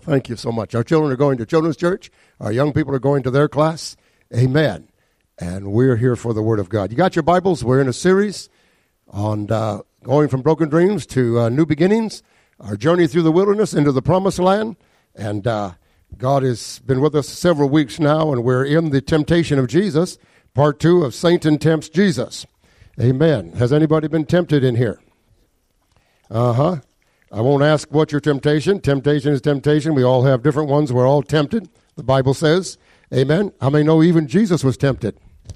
Thank you so much. Our children are going to children's church. Our young people are going to their class. Amen. And we're here for the Word of God. You got your Bibles? We're in a series on going from broken dreams to new beginnings, our journey through the wilderness into the promised land. And God has been with us several weeks now, and we're in the temptation of Jesus, part 2 of Satan Tempts Jesus. Amen. Has anybody been tempted in here? I won't ask what's your temptation. Temptation is temptation. We all have different ones. We're all tempted, the Bible says. Amen. How many know even Jesus was tempted?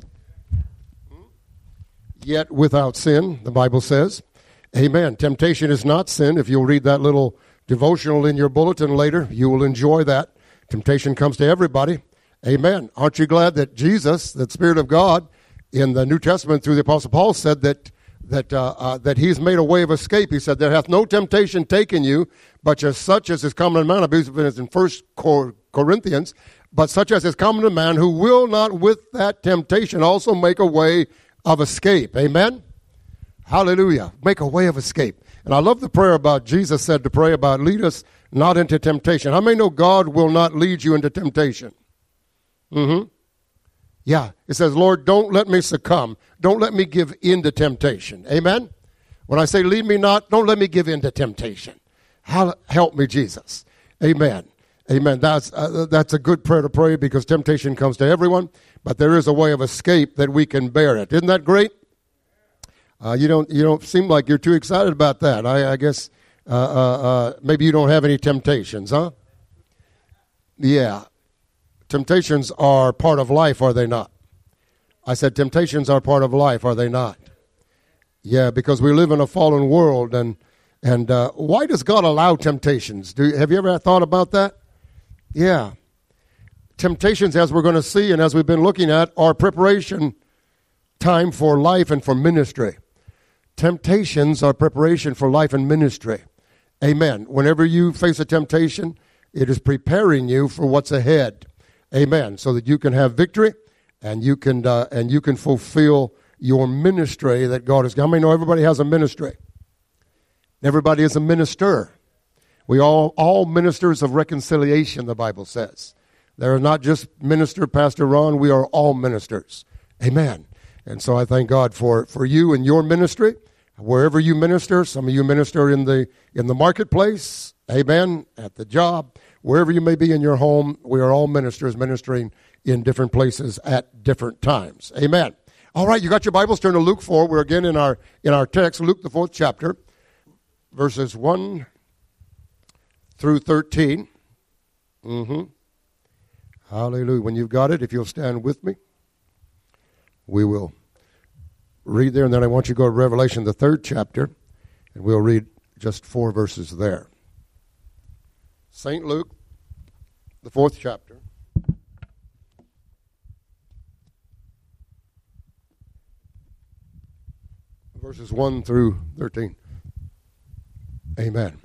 Yet without sin, the Bible says. Amen. Temptation is not sin. If you'll read that little devotional in your bulletin later, you will enjoy that. Temptation comes to everybody. Amen. Aren't you glad that Jesus, the Spirit of God, in the New Testament through the Apostle Paul said that he's made a way of escape. He said, there hath no temptation taken you, but just such as is common to man. I believe it's in 1 Corinthians. But such as is common to man, who will not with that temptation also make a way of escape. Amen? Hallelujah. Make a way of escape. And I love the prayer about Jesus said to pray about, lead us not into temptation. How many know God will not lead you into temptation? Yeah. It says, Lord, don't let me succumb. Don't let me give in to temptation. Amen? When I say lead me not, don't let me give in to temptation. Help me, Jesus. Amen. Amen. That's a good prayer to pray because temptation comes to everyone, but there is a way of escape that we can bear it. Isn't that great? You don't seem like you're too excited about that. I guess maybe you don't have any temptations, huh? Yeah. Temptations are part of life, are they not? I said temptations are part of life, are they not? Yeah, because we live in a fallen world, and why does God allow temptations? Have you ever thought about that? Yeah. Temptations, as we're going to see and as we've been looking at, are preparation time for life and for ministry. Temptations are preparation for life and ministry. Amen. Whenever you face a temptation, it is preparing you for what's ahead. Amen. So that you can have victory and you can fulfill your ministry that God has. How many know everybody has a ministry? Everybody is a minister. We all ministers of reconciliation, the Bible says. There are not just minister, Pastor Ron, we are all ministers. Amen. And so I thank God for you and your ministry. Wherever you minister, some of you minister in the marketplace, amen, at the job, wherever you may be in your home, we are all ministers ministering in different places at different times. Amen. All right, you got your Bibles, turn to Luke 4. We're again in our text, Luke the 4th chapter, verses 1 through 13. Hallelujah. When you've got it, if you'll stand with me, we will read there, and then I want you to go to Revelation, the 3rd chapter, and we'll read just 4 verses there. St. Luke, the 4th chapter. Verses 1 through 13. Amen.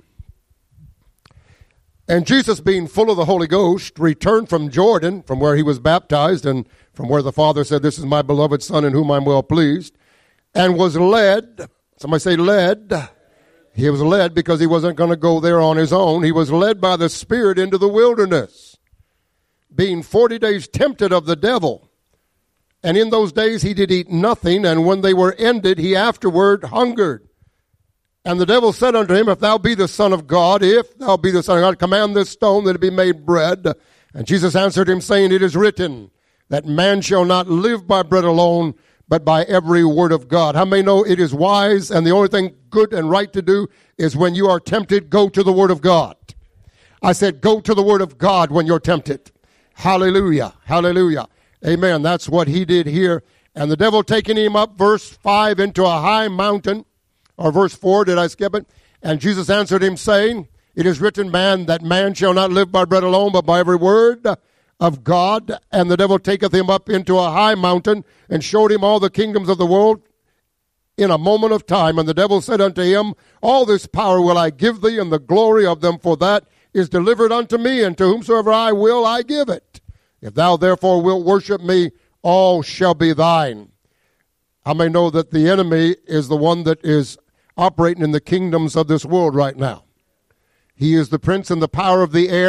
And Jesus, being full of the Holy Ghost, returned from Jordan, from where he was baptized, and from where the Father said, this is my beloved Son in whom I'm well pleased, and was led. Somebody say led. He was led because he wasn't going to go there on his own. He was led by the Spirit into the wilderness, being 40 days tempted of the devil. And in those days he did eat nothing, and when they were ended, he afterward hungered. And the devil said unto him, if thou be the Son of God, command this stone that it be made bread. And Jesus answered him, saying, it is written, that man shall not live by bread alone, but by every word of God. How many know it is wise, and the only thing good and right to do is when you are tempted, go to the Word of God. I said, go to the Word of God when you're tempted. Hallelujah. Hallelujah. Amen. That's what he did here. And the devil taking him up, verse 5, into a high mountain, or verse 4, did I skip it? And Jesus answered him, saying, it is written, that man shall not live by bread alone, but by every word of God. And the devil taketh him up into a high mountain, and showed him all the kingdoms of the world in a moment of time. And the devil said unto him, all this power will I give thee, and the glory of them, for that is delivered unto me, and to whomsoever I will I give it. If thou therefore wilt worship me, all shall be thine. I may know that the enemy is the one that is operating in the kingdoms of this world right now. He is the prince and the power of the air,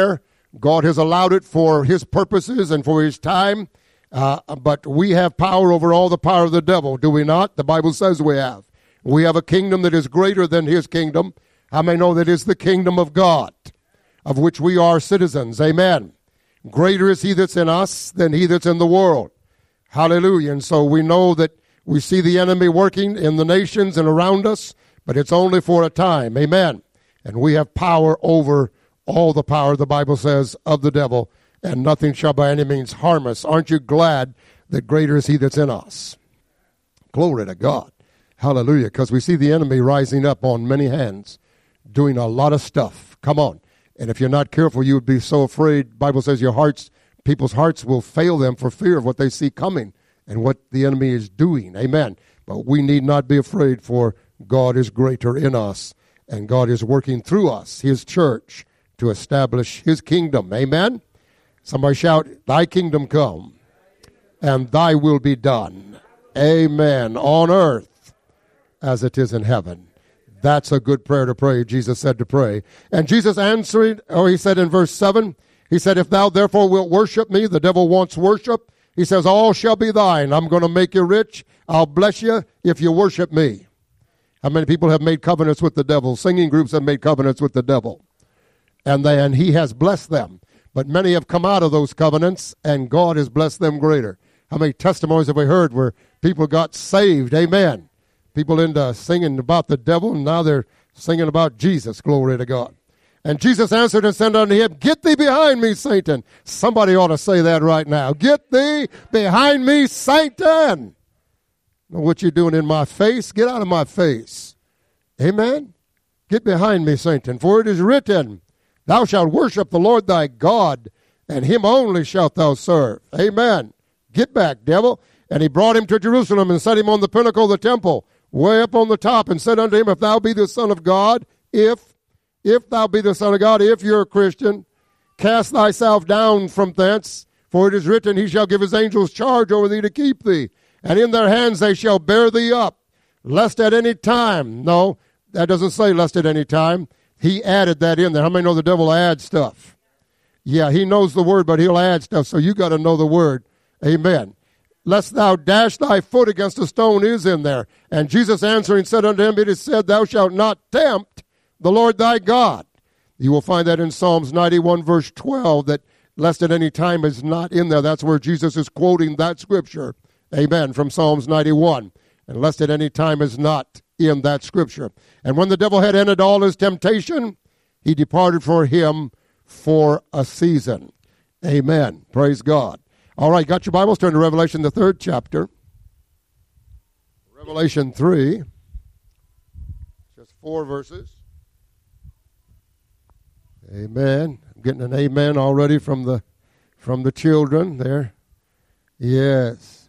God has allowed it for his purposes and for his time. But we have power over all the power of the devil, do we not? The Bible says we have. We have a kingdom that is greater than his kingdom. How many know that is the kingdom of God, of which we are citizens? Amen. Greater is he that's in us than he that's in the world. Hallelujah. And so we know that we see the enemy working in the nations and around us, but it's only for a time. Amen. And we have power over all the power, the Bible says, of the devil, and nothing shall by any means harm us. Aren't you glad that greater is he that's in us? Glory to God. Hallelujah. Because we see the enemy rising up on many hands, doing a lot of stuff. Come on. And if you're not careful, you would be so afraid. The Bible says people's hearts will fail them for fear of what they see coming and what the enemy is doing. Amen. But we need not be afraid, for God is greater in us, and God is working through us, his church, to establish his kingdom. Amen. Somebody shout, thy kingdom come, and thy will be done. Amen. On earth as it is in heaven. That's a good prayer to pray, Jesus said to pray. And Jesus answering, he said in verse 7, he said, if thou therefore wilt worship me, the devil wants worship. He says, all shall be thine. I'm going to make you rich. I'll bless you if you worship me. How many people have made covenants with the devil? Singing groups have made covenants with the devil. And he has blessed them. But many have come out of those covenants, and God has blessed them greater. How many testimonies have we heard where people got saved? Amen. People into singing about the devil, and now they're singing about Jesus. Glory to God. And Jesus answered and said unto him, get thee behind me, Satan. Somebody ought to say that right now. Get thee behind me, Satan. What you doing in my face? Get out of my face. Amen. Get behind me, Satan. For it is written, thou shalt worship the Lord thy God, and him only shalt thou serve. Amen. Get back, devil. And he brought him to Jerusalem and set him on the pinnacle of the temple, way up on the top, and said unto him, if thou be the Son of God, if thou be the Son of God, if you're a Christian, cast thyself down from thence, for it is written, he shall give his angels charge over thee to keep thee, and in their hands they shall bear thee up, lest at any time. No, that doesn't say lest at any time. He added that in there. How many know the devil adds stuff? Yeah, he knows the word, but he'll add stuff, so you got to know the word. Amen. Lest thou dash thy foot against a stone is in there. And Jesus answering said unto him, it is said, thou shalt not tempt the Lord thy God. You will find that in Psalms 91 verse 12, that lest at any time is not in there. That's where Jesus is quoting that scripture. Amen. From Psalms 91. And lest at any time is not in that scripture. And when the devil had ended all his temptation, he departed for him for a season. Amen. Praise God. All right, got your Bibles? Turn to Revelation, the 3rd chapter. Revelation 3. Just 4 verses. Amen. I'm getting an amen already from the children there. Yes.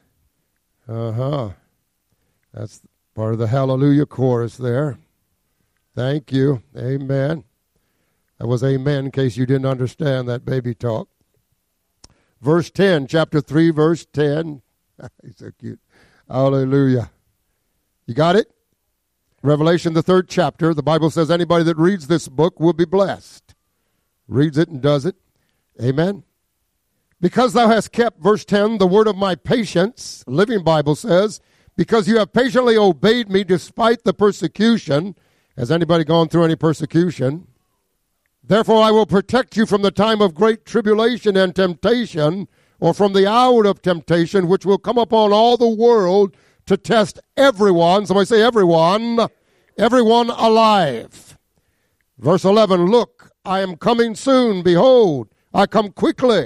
That's part of the hallelujah chorus there. Thank you. Amen. That was amen in case you didn't understand that baby talk. Verse 10, chapter 3, verse 10. He's so cute. Hallelujah. You got it? Revelation, the 3rd chapter. The Bible says anybody that reads this book will be blessed. Reads it and does it. Amen. Because thou hast kept, verse 10, the word of my patience, Living Bible says, because you have patiently obeyed me despite the persecution. Has anybody gone through any persecution? Therefore I will protect you from the time of great tribulation and temptation, or from the hour of temptation, which will come upon all the world to test everyone. Somebody say everyone alive. Verse 11, look, I am coming soon. Behold, I come quickly.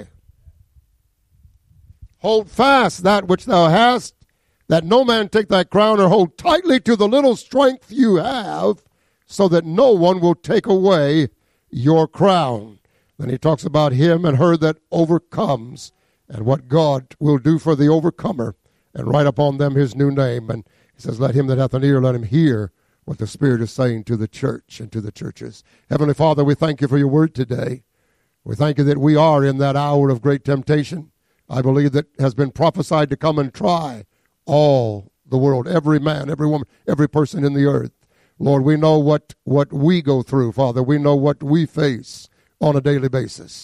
Hold fast that which thou hast, that no man take thy crown, or hold tightly to the little strength you have, so that no one will take away your crown. Then he talks about him and her that overcomes, and what God will do for the overcomer, and write upon them his new name. And he says, let him that hath an ear, let him hear what the Spirit is saying to the church and to the churches. Heavenly Father, we thank you for your word today. We thank you that we are in that hour of great temptation. I believe that has been prophesied to come and try all the world, every man, every woman, every person in the earth. Lord, we know what we go through, Father. We know what we face on a daily basis.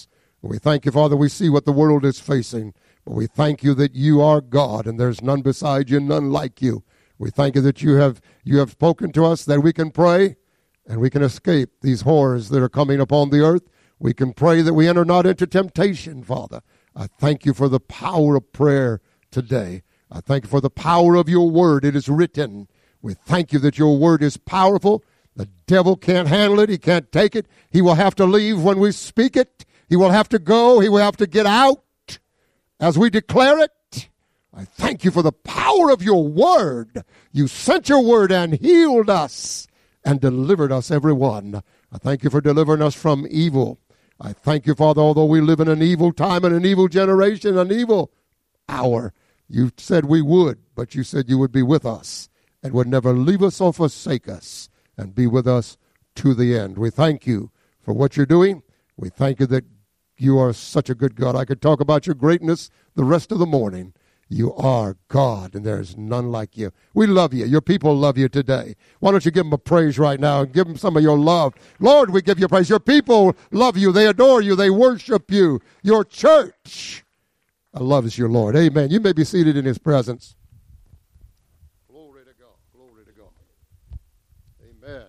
We thank you, Father, we see what the world is facing. But we thank you that you are God and there's none beside you, none like you. We thank you that you have spoken to us that we can pray and we can escape these horrors that are coming upon the earth. We can pray that we enter not into temptation, Father. I thank you for the power of prayer today. I thank you for the power of your word. It is written. We thank you that your word is powerful. The devil can't handle it. He can't take it. He will have to leave when we speak it. He will have to go. He will have to get out as we declare it. I thank you for the power of your word. You sent your word and healed us and delivered us, everyone. I thank you for delivering us from evil. I thank you, Father, although we live in an evil time and an evil generation, an evil hour, you said we would, but you said you would be with us and would never leave us or forsake us and be with us to the end. We thank you for what you're doing. We thank you that you are such a good God. I could talk about your greatness the rest of the morning. You are God, and there is none like you. We love you. Your people love you today. Why don't you give them a praise right now and give them some of your love. Lord, we give you praise. Your people love you. They adore you. They worship you. Your church loves you, Lord. Amen. You may be seated in his presence. Glory to God. Glory to God. Amen.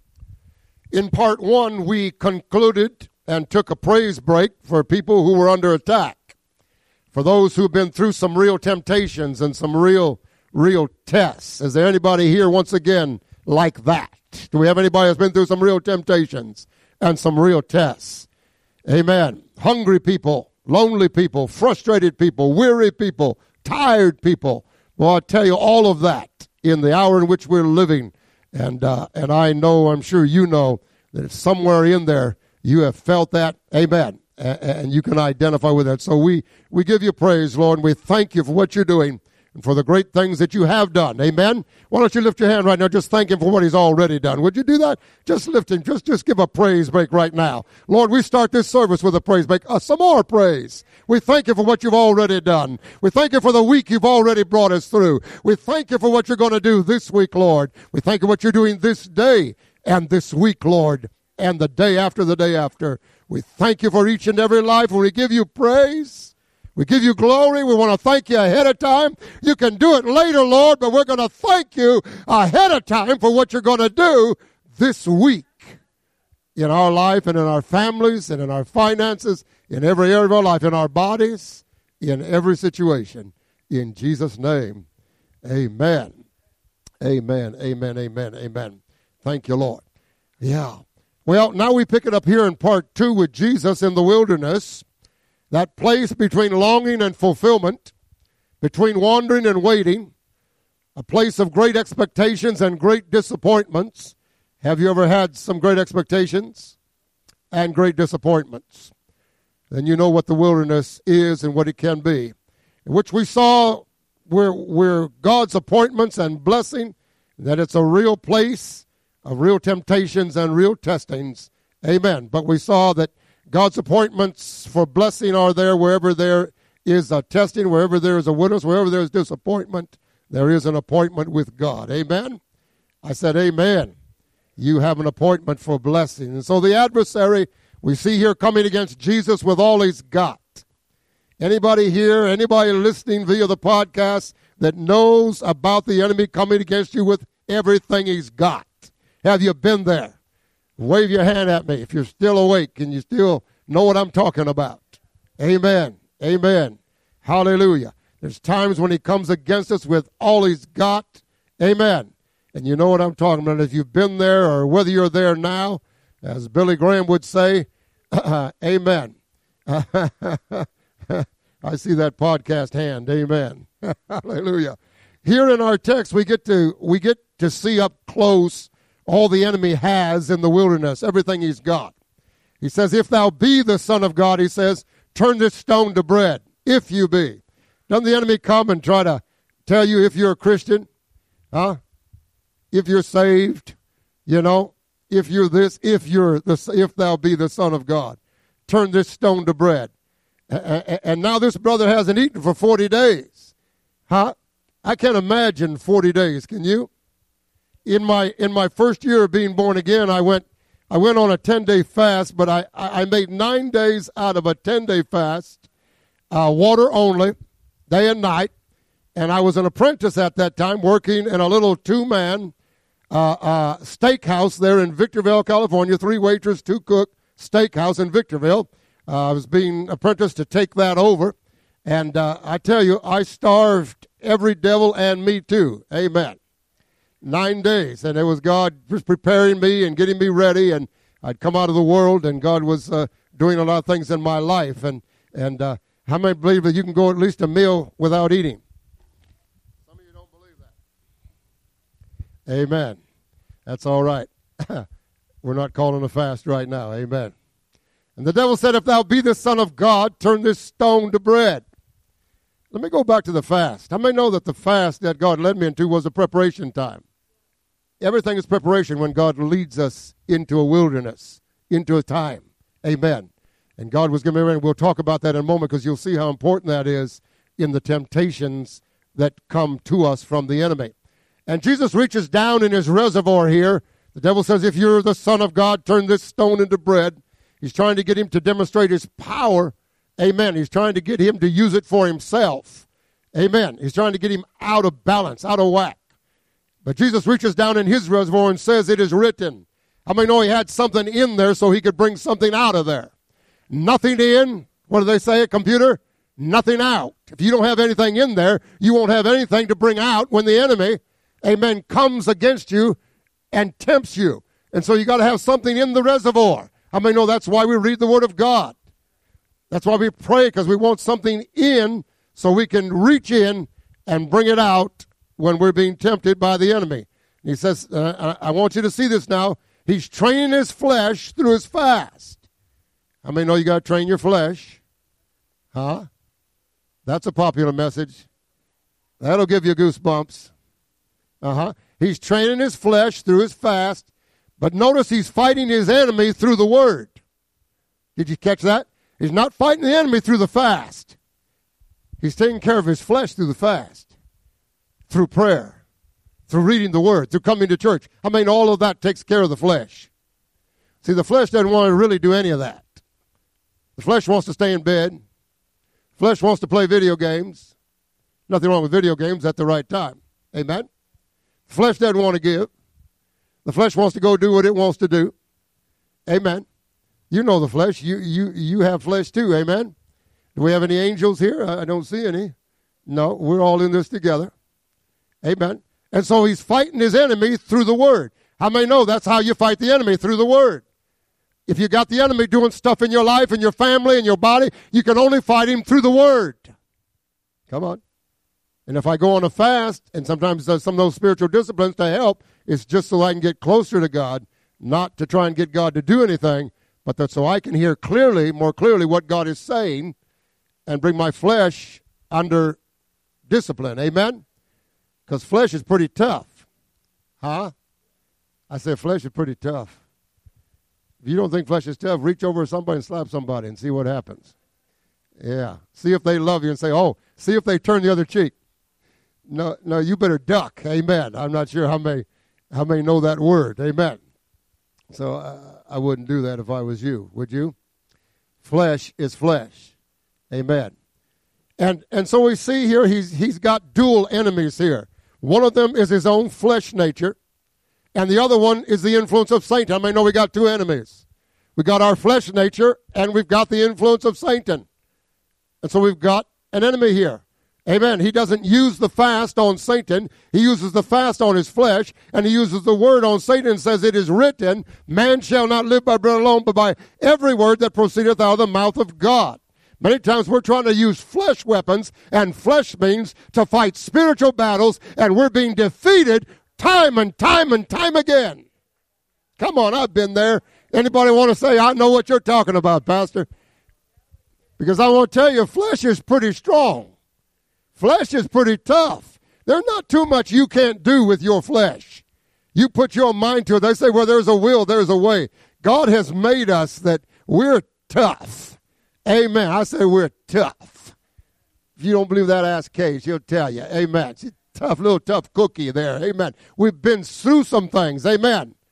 In part one, we concluded and took a praise break for people who were under attack. For those who've been through some real temptations and some real tests. Is there anybody here once again like that? Do we have anybody that's been through some real temptations and some real tests? Amen. Hungry people, lonely people, frustrated people, weary people, tired people. Well, I tell you all of that in the hour in which we're living. And I know, I'm sure you know, that somewhere in there you have felt that. Amen. And you can identify with that. So we give you praise, Lord, and we thank you for what you're doing and for the great things that you have done. Amen. Why don't you lift your hand right now? Just thank him for what he's already done. Would you do that? Just lift him. Just give a praise break right now. Lord, we start this service with a praise break. Some more praise. We thank you for what you've already done. We thank you for the week you've already brought us through. We thank you for what you're going to do this week, Lord. We thank you for what you're doing this day and this week, Lord, and the day after the day after. We thank you for each and every life. We give you praise. We give you glory. We want to thank you ahead of time. You can do it later, Lord, but we're going to thank you ahead of time for what you're going to do this week in our life and in our families and in our finances, in every area of our life, in our bodies, in every situation. In Jesus' name, amen. Amen, amen, amen, amen. Thank you, Lord. Yeah. Well, now we pick it up here in part 2 with Jesus in the wilderness, that place between longing and fulfillment, between wandering and waiting, a place of great expectations and great disappointments. Have you ever had some great expectations and great disappointments? Then you know what the wilderness is and what it can be, in which we saw where God's appointments and blessing, that it's a real place of real temptations and real testings. Amen. But we saw that God's appointments for blessing are there wherever there is a testing, wherever there is a witness, wherever there is disappointment, there is an appointment with God. Amen. I said amen. You have an appointment for blessing. And so the adversary we see here coming against Jesus with all he's got. Anybody here, anybody listening via the podcast that knows about the enemy coming against you with everything he's got? Have you been there? Wave your hand at me if you're still awake and you still know what I'm talking about. Amen. Amen. Hallelujah. There's times when he comes against us with all he's got. Amen. And you know what I'm talking about. If you've been there or whether you're there now, as Billy Graham would say, amen. I see that podcast hand. Amen. Hallelujah. Here in our text, we get to see up close all the enemy has in the wilderness, everything he's got. He says, if thou be the Son of God, he says, turn this stone to bread, if you be. Doesn't the enemy come and try to tell you if you're a Christian? Huh? If you're saved, you know, if you're this, if thou be the Son of God, turn this stone to bread. And now this brother hasn't eaten for 40 days. Huh? I can't imagine 40 days, can you? In my first year of being born again, I went I went on a 10-day fast, but I made 9 days out of a 10-day fast, water only, day and night. And I was an apprentice at that time, working in a little two-man steakhouse there in Victorville, California, 3 waiters, 2 cook steakhouse in Victorville. I was being apprenticed to take that over. And I tell you, I starved every devil and me too. Amen. 9 days. And it was God just preparing me and getting me ready. And I'd come out of the world, and God was doing a lot of things in my life. And how many believe that you can go at least a meal without eating? Some of you don't believe that. Amen. That's all right. We're not calling a fast right now. Amen. And the devil said, if thou be the Son of God, turn this stone to bread. Let me go back to the fast. How many know that the fast that God led me into was a preparation time? Everything is preparation when God leads us into a wilderness, into a time. Amen. And God was giving me, and we'll talk about that in a moment, because you'll see how important that is in the temptations that come to us from the enemy. And Jesus reaches down in his reservoir here. The devil says, if you're the Son of God, turn this stone into bread. He's trying to get him to demonstrate his power. Amen. He's trying to get him to use it for himself. Amen. He's trying to get him out of balance, out of whack. But Jesus reaches down in his reservoir and says, it is written. How many know he had something in there so he could bring something out of there? Nothing in, what do they say, a computer? Nothing out. If you don't have anything in there, you won't have anything to bring out when the enemy, amen, comes against you and tempts you. And so you got to have something in the reservoir. How many know that's why we read the Word of God? That's why we pray, because we want something in so we can reach in and bring it out when we're being tempted by the enemy. And he says, I want you to see this now. He's training his flesh through his fast. How many know you got to train your flesh? Huh? That's a popular message. That'll give you goosebumps. He's training his flesh through his fast. But notice he's fighting his enemy through the Word. Did you catch that? He's not fighting the enemy through the fast. He's taking care of his flesh through the fast, through prayer, through reading the Word, through coming to church. I mean, all of that takes care of the flesh. See, the flesh doesn't want to really do any of that. The flesh wants to stay in bed. The flesh wants to play video games. Nothing wrong with video games at the right time. Amen? The flesh doesn't want to give. The flesh wants to go do what it wants to do. Amen. You know the flesh. You have flesh too. Amen. Do we have any angels here? I don't see any. No, we're all in this together. Amen. And so he's fighting his enemy through the Word. How many know that's how you fight the enemy, through the Word? If you got the enemy doing stuff in your life, in your family, in your body, you can only fight him through the Word. Come on. And if I go on a fast, and sometimes some of those spiritual disciplines to help, it's just so I can get closer to God, not to try and get God to do anything, but that so I can hear clearly, more clearly, what God is saying and bring my flesh under discipline. Amen? Because flesh is pretty tough. Huh? I said flesh is pretty tough. If you don't think flesh is tough, reach over somebody and slap somebody and see what happens. Yeah. See if they love you and say, oh, see if they turn the other cheek. No, you better duck. Amen. I'm not sure how many know that word. Amen. So I wouldn't do that if I was you. Would you? Flesh is flesh. Amen. And so we see here he's got dual enemies here. One of them is his own flesh nature, and the other one is the influence of Satan. I mean, we got 2 enemies. We got our flesh nature, and we've got the influence of Satan. And so we've got an enemy here. Amen. He doesn't use the fast on Satan. He uses the fast on his flesh, and he uses the word on Satan and says, it is written, man shall not live by bread alone, but by every word that proceedeth out of the mouth of God. Many times we're trying to use flesh weapons and flesh means to fight spiritual battles, and we're being defeated time and time and time again. Come on, I've been there. Anybody want to say, I know what you're talking about, Pastor? Because I want to tell you, flesh is pretty strong. Flesh is pretty tough. There's not too much you can't do with your flesh. You put your mind to it. They say, well, there's a will, there's a way. God has made us that we're tough. Amen. I say we're tough. If you don't believe that, ask Kay. She'll tell you. Amen. She's a tough, little tough cookie there. Amen. We've been through some things. Amen.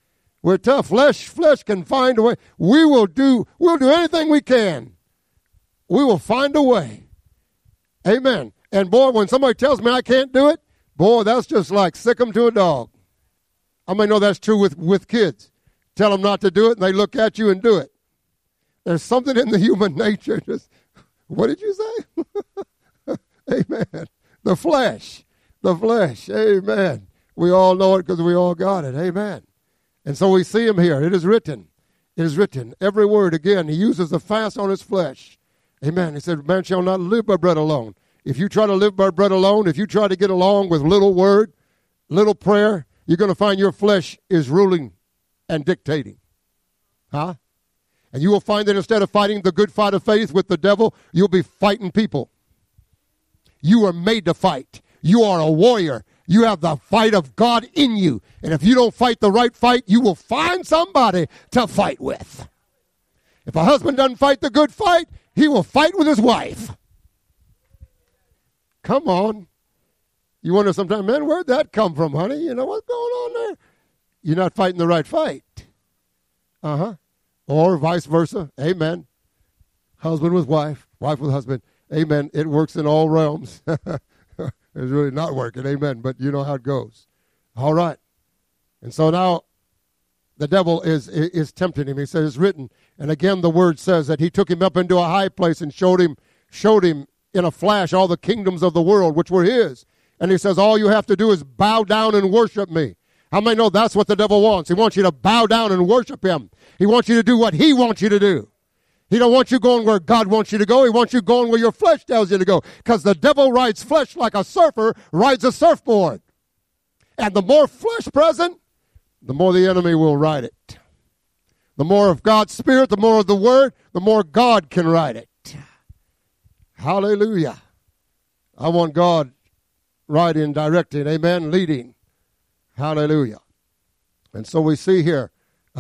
We're tough. Flesh can find a way. We'll do anything we can. We will find a way. Amen. And boy, when somebody tells me I can't do it, boy, that's just like sick 'em to a dog. I may know that's true with kids. Tell them not to do it, and they look at you and do it. There's something in the human nature. Just, what did you say? Amen. The flesh. Amen. We all know it because we all got it. Amen. And so we see him here. It is written. It is written. Every word, again, he uses the fast on his flesh. Amen. He said, man shall not live by bread alone. If you try to live by bread alone, if you try to get along with little word, little prayer, you're going to find your flesh is ruling and dictating. Huh? And you will find that instead of fighting the good fight of faith with the devil, you'll be fighting people. You are made to fight. You are a warrior. You have the fight of God in you. And if you don't fight the right fight, you will find somebody to fight with. If a husband doesn't fight the good fight, he will fight with his wife. Come on. You wonder sometimes, man, where'd that come from, honey? You know, what's going on there? You're not fighting the right fight. Or vice versa. Amen. Husband with wife, wife with husband. Amen. It works in all realms. It's really not working. Amen. But you know how it goes. All right. And so now the devil is tempting him. He says it's written. And again, the word says that he took him up into a high place and showed him in a flash all the kingdoms of the world, which were his. And he says, all you have to do is bow down and worship me. How many know that's what the devil wants? He wants you to bow down and worship him. He wants you to do what he wants you to do. He don't want you going where God wants you to go. He wants you going where your flesh tells you to go. Because the devil rides flesh like a surfer rides a surfboard. And the more flesh present, the more the enemy will ride it. The more of God's Spirit, the more of the Word, the more God can ride it. Hallelujah. I want God riding, directing, amen, leading. Hallelujah. And so we see here,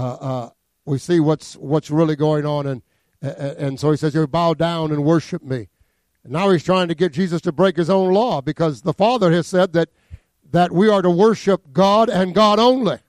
we see what's really going on. And so he says, you bow down and worship me. And now he's trying to get Jesus to break his own law because the Father has said that we are to worship God and God only.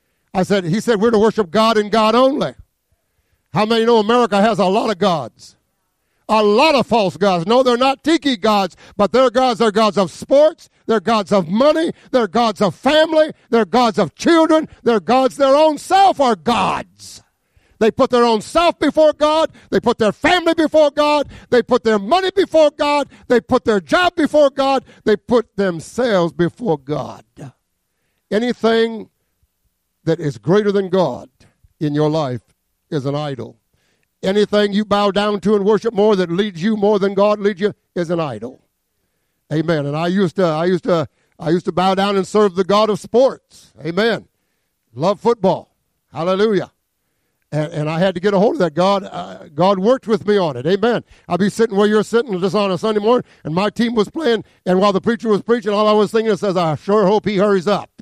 He said we're to worship God and God only. How many know America has a lot of gods? A lot of false gods. No, they're not tiki gods, but they're gods. They're gods of sports. They're gods of money. They're gods of family. They're gods of children. They're gods. Their own self are gods. They put their own self before God. They put their family before God. They put their money before God. They put their job before God. They put themselves before God. Anything that is greater than God in your life is an idol. Anything you bow down to and worship more that leads you more than God leads you is an idol. Amen. And I used to bow down and serve the God of sports. Amen. Love football. Hallelujah. And I had to get a hold of that. God worked with me on it. Amen. I'd be sitting where you're sitting just on a Sunday morning, and my team was playing, and while the preacher was preaching, all I was thinking is, I sure hope he hurries up.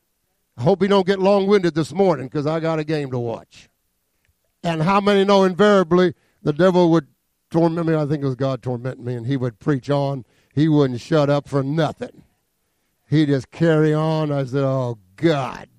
I hope he don't get long-winded this morning because I got a game to watch. And how many know invariably the devil would torment me? I think it was God tormenting me, and he would preach on. He wouldn't shut up for nothing. He'd just carry on. I said, oh, God.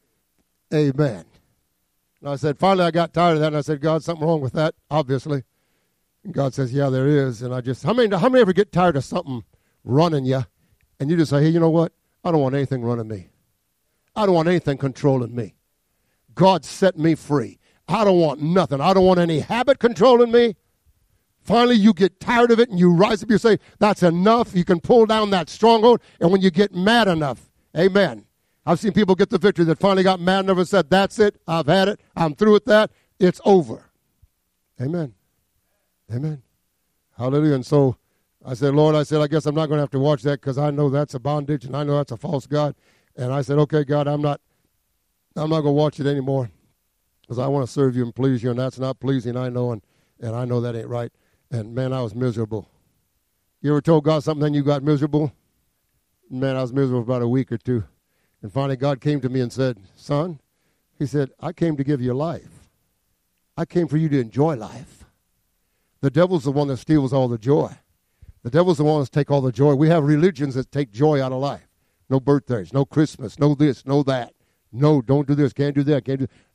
Amen. And I said, finally I got tired of that, and I said, God, something wrong with that, obviously. And God says, yeah, there is. And I just, how many ever get tired of something running you, and you just say, hey, you know what? I don't want anything running me. I don't want anything controlling me. God set me free. I don't want nothing. I don't want any habit controlling me. Finally, you get tired of it, and you rise up. You say, that's enough. You can pull down that stronghold, and when you get mad enough, amen. I've seen people get the victory that finally got mad enough and said, that's it. I've had it. I'm through with that. It's over. Amen. Amen. Hallelujah. And so I said, Lord, I guess I'm not going to have to watch that because I know that's a bondage, and I know that's a false God. And I said, okay, God, I'm not going to watch it anymore because I want to serve you and please you, and that's not pleasing, I know, and I know that ain't right. And, man, I was miserable. You ever told God something, then you got miserable? Man, I was miserable for about a week or two. And finally, God came to me and said, son, he said, I came to give you life. I came for you to enjoy life. The devil's the one that steals all the joy. The devil's the one that takes all the joy. We have religions that take joy out of life. No birthdays, no Christmas, no this, no that. No, don't do this, can't do that, can't do.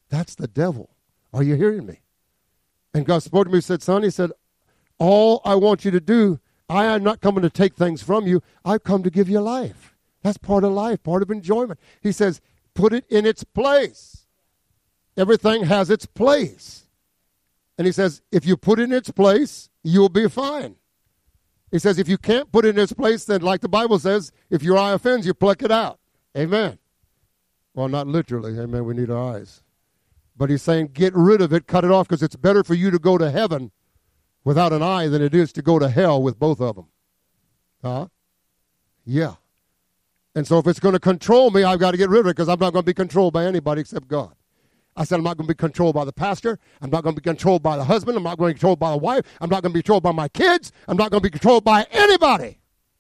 That's the devil. Are you hearing me? And God spoke to me and said, son, he said, all I want you to do, I am not coming to take things from you. I've come to give you life. That's part of life, part of enjoyment. He says, put it in its place. Everything has its place. And he says, if you put it in its place, you'll be fine. He says, if you can't put it in its place, then like the Bible says, if your eye offends you, pluck it out. Amen. Well, not literally. Amen. We need our eyes. But he's saying, get rid of it, cut it off, because it's better for you to go to heaven without an eye than it is to go to hell with both of them. Huh? Yeah. And so if it's going to control me, I've got to get rid of it, because I'm not going to be controlled by anybody except God. I said I'm not going to be controlled by the pastor. I'm not going to be controlled by the husband. I'm not going to be controlled by the wife. I'm not going to be controlled by my kids. I'm not going to be controlled by anybody.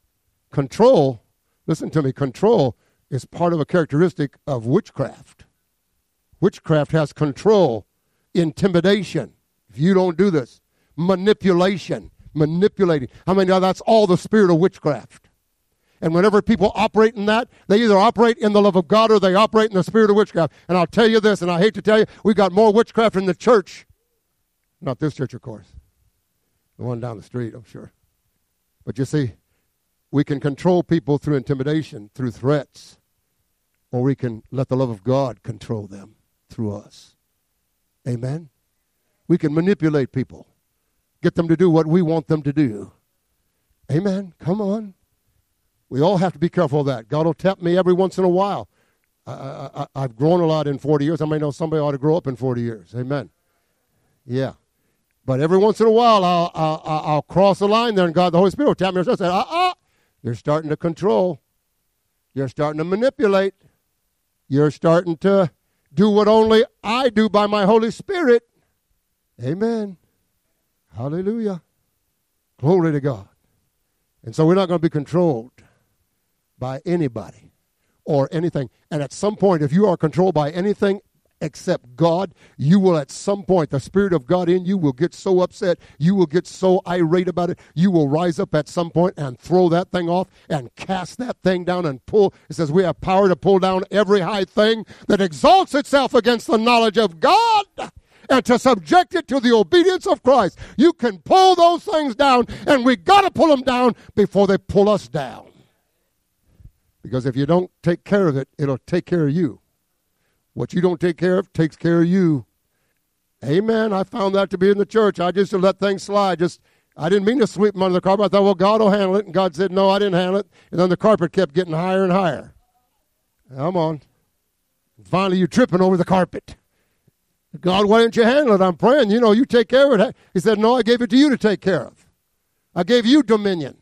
Control, listen to me, control is part of a characteristic of witchcraft. Witchcraft has control, intimidation. If you don't do this, manipulation, manipulating. I mean, that's all the spirit of witchcraft. And whenever people operate in that, they either operate in the love of God or they operate in the spirit of witchcraft. And I'll tell you this, and I hate to tell you, we got more witchcraft in the church. Not this church, of course. The one down the street, I'm sure. But you see, we can control people through intimidation, through threats, or we can let the love of God control them through us. Amen? We can manipulate people, get them to do what we want them to do. Amen? Come on. We all have to be careful of that. God will tempt me every once in a while. I've grown a lot in 40 years. I may know somebody ought to grow up in 40 years. Amen. Yeah. But every once in a while, I'll cross the line there, and God, the Holy Spirit will tap me and say, you're starting to control. You're starting to manipulate. You're starting to do what only I do by my Holy Spirit. Amen. Hallelujah. Glory to God. And so we're not going to be controlled by anybody or anything. And at some point, if you are controlled by anything except God, you will at some point, the Spirit of God in you will get so upset, you will get so irate about it, you will rise up at some point and throw that thing off and cast that thing down and pull. It says we have power to pull down every high thing that exalts itself against the knowledge of God and to subject it to the obedience of Christ. You can pull those things down, and we got to pull them down before they pull us down. Because if you don't take care of it, it'll take care of you. What you don't take care of takes care of you. Amen. I found that to be in the church. I just let things slide. I didn't mean to sweep them under the carpet. I thought, well, God will handle it. And God said, no, I didn't handle it. And then the carpet kept getting higher and higher. Come on. Finally, you're tripping over the carpet. God, why didn't you handle it? I'm praying. You take care of it. He said, no, I gave it to you to take care of. I gave you dominion.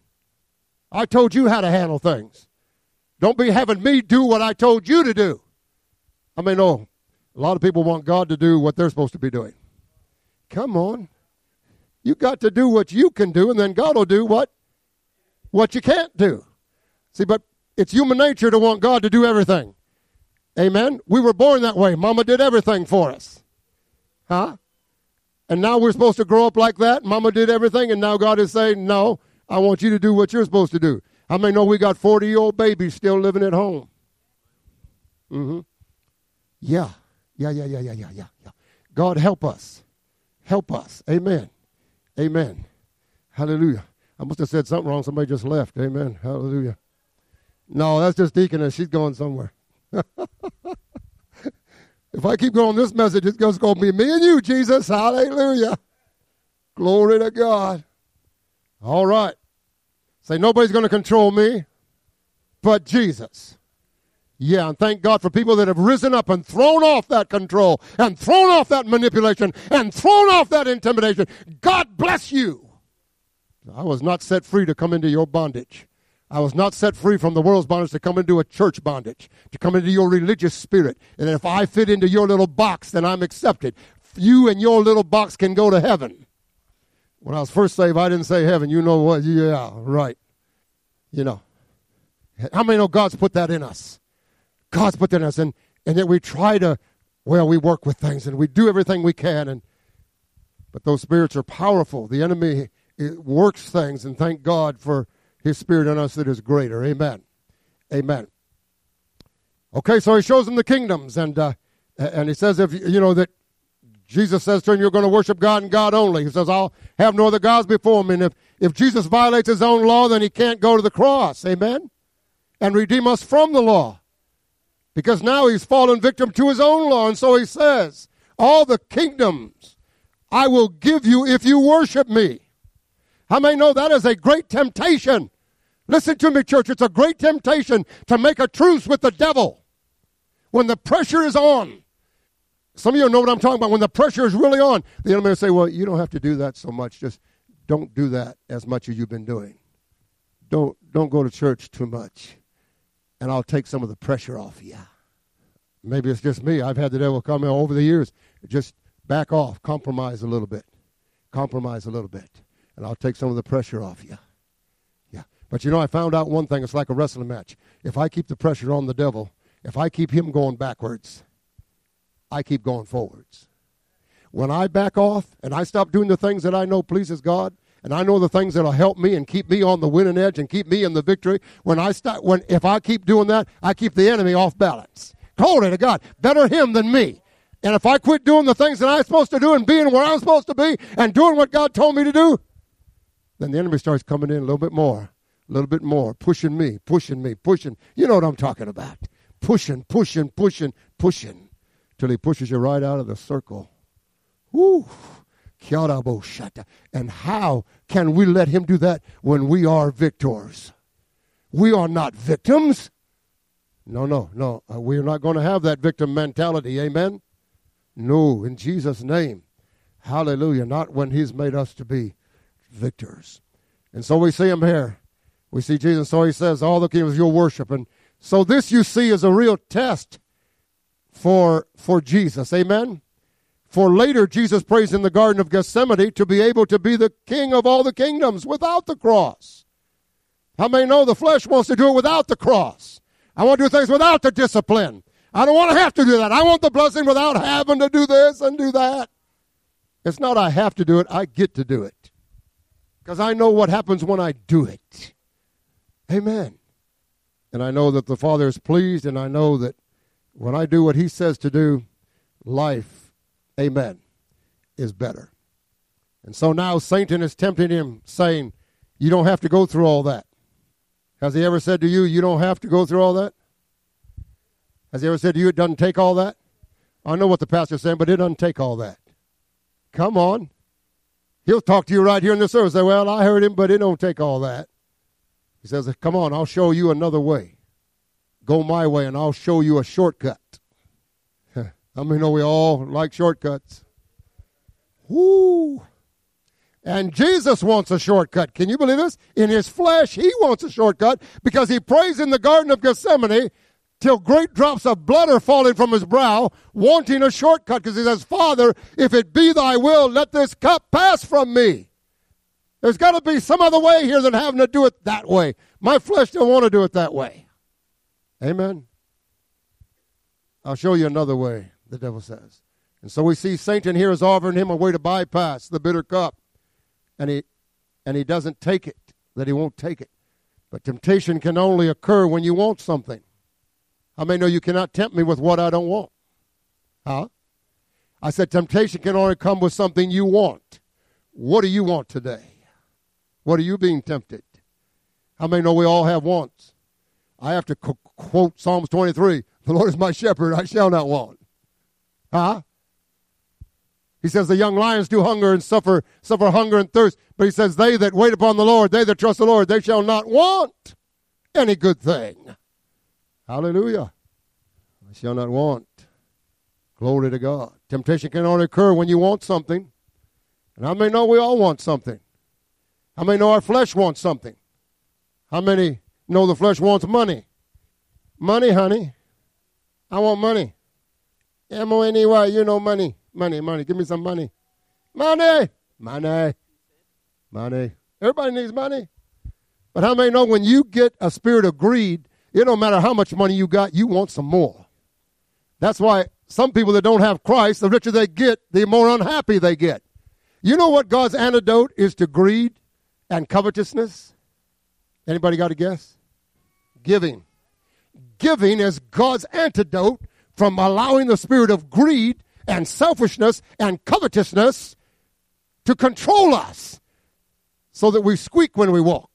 I told you how to handle things. Don't be having me do what I told you to do. I mean, no, a lot of people want God to do what they're supposed to be doing. Come on. You got to do what you can do, and then God will do what you can't do. See, but it's human nature to want God to do everything. Amen? We were born that way. Mama did everything for us. Huh? And now we're supposed to grow up like that. Mama did everything, and now God is saying, no, I want you to do what you're supposed to do. How many know we got 40-year-old babies still living at home? Mm-hmm. Yeah. God, help us. Help us. Amen. Amen. Hallelujah. I must have said something wrong. Somebody just left. Amen. Hallelujah. No, that's just Deaconess. She's going somewhere. If I keep going this message, it's just going to be me and you, Jesus. Hallelujah. Glory to God. All right. Say, nobody's going to control me but Jesus. Yeah, and thank God for people that have risen up and thrown off that control and thrown off that manipulation and thrown off that intimidation. God bless you. I was not set free to come into your bondage. I was not set free from the world's bondage to come into a church bondage, to come into your religious spirit. And if I fit into your little box, then I'm accepted. You and your little box can go to heaven. When I was first saved, I didn't say heaven. You know what? Yeah, right. How many know God's put that in us? God's put that in us. And yet we try to, we work with things and we do everything we can. But those spirits are powerful. The enemy works things, and thank God for his spirit in us that is greater. Amen. Amen. Okay, so he shows them the kingdoms, and And he says, if you know that Jesus says to him, you're going to worship God and God only. He says, I'll have no other gods before me. And if Jesus violates his own law, then he can't go to the cross. Amen? And redeem us from the law. Because now he's fallen victim to his own law. And so he says, all the kingdoms I will give you if you worship me. How many know that is a great temptation? Listen to me, church. It's a great temptation to make a truce with the devil when the pressure is on. Some of you know what I'm talking about. When the pressure is really on, the enemy will say, well, you don't have to do that so much. Just don't do that as much as you've been doing. Don't go to church too much, and I'll take some of the pressure off you. Maybe it's just me. I've had the devil come in over the years. Just back off, compromise a little bit, and I'll take some of the pressure off you. Yeah. But you know, I found out one thing. It's like a wrestling match. If I keep the pressure on the devil, if I keep him going backwards, I keep going forwards. When I back off and I stop doing the things that I know pleases God, and I know the things that'll help me and keep me on the winning edge and keep me in the victory, if I keep doing that, I keep the enemy off balance. Glory to God. Better him than me. And if I quit doing the things that I'm supposed to do and being where I'm supposed to be and doing what God told me to do, then the enemy starts coming in a little bit more, pushing me. You know what I'm talking about. Pushing. Till he pushes you right out of the circle. Woo! And how can we let him do that when we are victors? We are not victims. No. We're not going to have that victim mentality. Amen? No, in Jesus' name. Hallelujah. Not when he's made us to be victors. And so we see him here. We see Jesus. So he says, all the kingdoms you'll worship. And so this you see is a real test for Jesus. Amen? For later, Jesus prays in the Garden of Gethsemane to be able to be the king of all the kingdoms without the cross. How many know the flesh wants to do it without the cross? I want to do things without the discipline. I don't want to have to do that. I want the blessing without having to do this and do that. It's not I have to do it. I get to do it. Because I know what happens when I do it. Amen. And I know that the Father is pleased, and I know that when I do what he says to do, life, amen, is better. And so now Satan is tempting him, saying, you don't have to go through all that. Has he ever said to you, you don't have to go through all that? Has he ever said to you, it doesn't take all that? I know what the pastor's saying, but it doesn't take all that. Come on. He'll talk to you right here in the service. Say, well, I heard him, but it don't take all that. He says, come on, I'll show you another way. Go my way, and I'll show you a shortcut. I mean, we all like shortcuts. Woo! And Jesus wants a shortcut. Can you believe this? In his flesh, he wants a shortcut because he prays in the Garden of Gethsemane till great drops of blood are falling from his brow, wanting a shortcut because he says, Father, if it be thy will, let this cup pass from me. There's got to be some other way here than having to do it that way. My flesh don't want to do it that way. Amen. I'll show you another way, the devil says. And so we see Satan here is offering him a way to bypass the bitter cup. And he doesn't take it, that he won't take it. But temptation can only occur when you want something. How many know you cannot tempt me with what I don't want? Huh? I said temptation can only come with something you want. What do you want today? What are you being tempted? How many know we all have wants? I have to quote Psalms 23. The Lord is my shepherd, I shall not want. Huh? He says the young lions do hunger and suffer hunger and thirst. But he says they that wait upon the Lord, they that trust the Lord, they shall not want any good thing. Hallelujah. I shall not want. Glory to God. Temptation can only occur when you want something. And how many know we all want something? How many know our flesh wants something? How many know the flesh wants money? Money, honey. I want money. M-O-N-E-Y, you know money. Money. Give me some money. Money. Everybody needs money. But how many know when you get a spirit of greed, it don't matter how much money you got, you want some more. That's why some people that don't have Christ, the richer they get, the more unhappy they get. You know what God's antidote is to greed and covetousness? Anybody got a guess? Giving. Giving is God's antidote from allowing the spirit of greed and selfishness and covetousness to control us so that we squeak when we walk.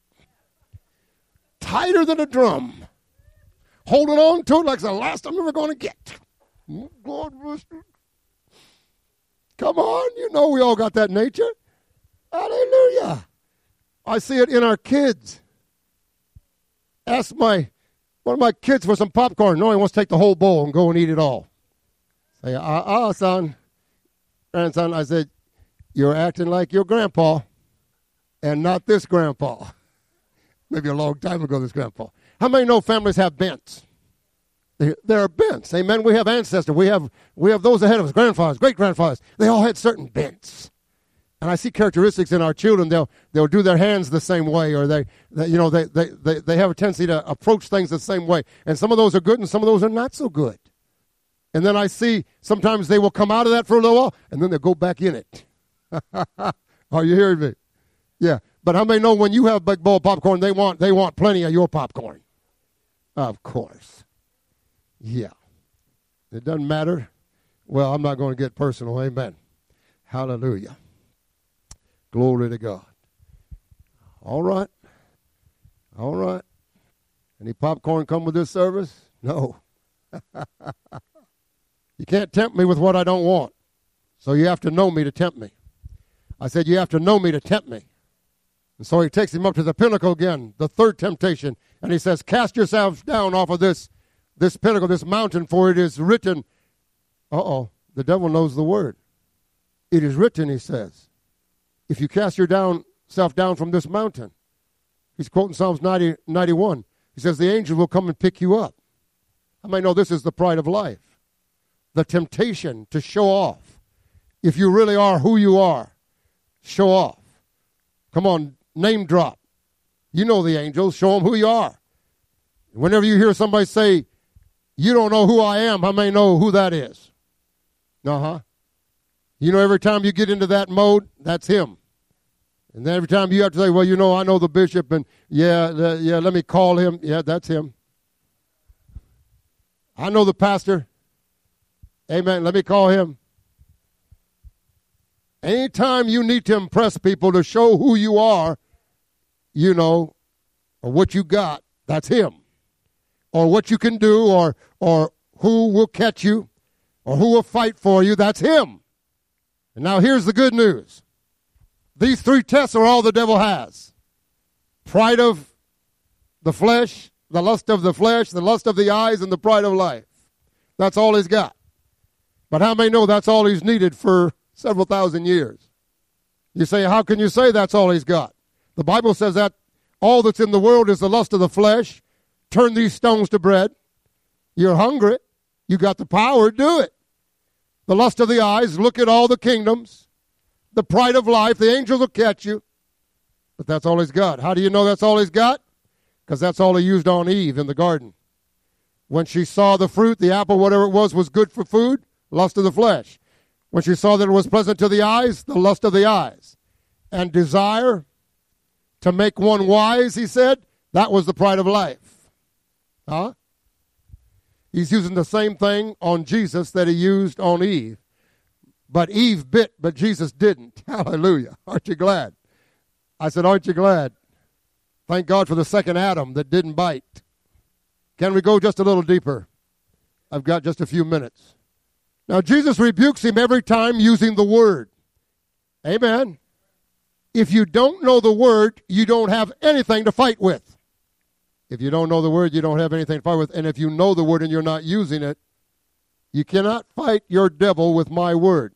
Tighter than a drum. Holding on to it like it's the last I'm ever going to get. God bless you. Come on, you know we all got that nature. Hallelujah. I see it in our kids. Ask one of my kids for some popcorn. No, he wants to take the whole bowl and go and eat it all. Say, son, grandson. I said, you're acting like your grandpa and not this grandpa. Maybe a long time ago, this grandpa. How many know families have bents? There are bents. Amen. We have ancestors. We have those ahead of us, grandfathers, great-grandfathers. They all had certain bents. And I see characteristics in our children. They'll do their hands the same way, or they have a tendency to approach things the same way. And some of those are good and some of those are not so good. And then I see sometimes they will come out of that for a little while and then they'll go back in it. Are you hearing me? Yeah. But how many know when you have a big bowl of popcorn, they want plenty of your popcorn? Of course. Yeah. It doesn't matter. Well, I'm not going to get personal. Amen. Hallelujah. Glory to God. All right. All right. Any popcorn come with this service? No. You can't tempt me with what I don't want. So you have to know me to tempt me. I said you have to know me to tempt me. And so he takes him up to the pinnacle again, the third temptation, and he says, cast yourselves down off of this pinnacle, this mountain, for it is written. The devil knows the word. It is written, he says, if you cast yourself down from this mountain. He's quoting Psalms 91. He says, the angel will come and pick you up. I might know this is the pride of life. The temptation to show off. If you really are who you are, show off. Come on, name drop. You know the angels. Show them who you are. Whenever you hear somebody say, you don't know who I am, how many know who that is? You know, every time you get into that mode, that's him. And then every time you have to say, well, you know, I know the bishop, and let me call him. Yeah, that's him. I know the pastor. Amen. Let me call him. Anytime you need to impress people to show who you are, you know, or what you got, that's him. Or what you can do, or who will catch you, or who will fight for you, that's him. And now here's the good news. These three tests are all the devil has. Pride of the flesh, the lust of the flesh, the lust of the eyes, and the pride of life. That's all he's got. But how many know that's all he's needed for several thousand years? You say, how can you say that's all he's got? The Bible says that all that's in the world is the lust of the flesh. Turn these stones to bread. You're hungry. You got the power, do it. The lust of the eyes, look at all the kingdoms. The pride of life, the angels will catch you. But that's all he's got. How do you know that's all he's got? Because that's all he used on Eve in the garden. When she saw the fruit, the apple, whatever it was good for food, lust of the flesh. When she saw that it was pleasant to the eyes, the lust of the eyes. And desire to make one wise, he said, that was the pride of life. He's using the same thing on Jesus that he used on Eve. But Eve bit, but Jesus didn't. Hallelujah. Aren't you glad? I said, aren't you glad? Thank God for the second Adam that didn't bite. Can we go just a little deeper? I've got just a few minutes. Now, Jesus rebukes him every time using the word. Amen. If you don't know the word, you don't have anything to fight with. If you don't know the word, you don't have anything to fight with. And if you know the word and you're not using it, you cannot fight your devil with my word.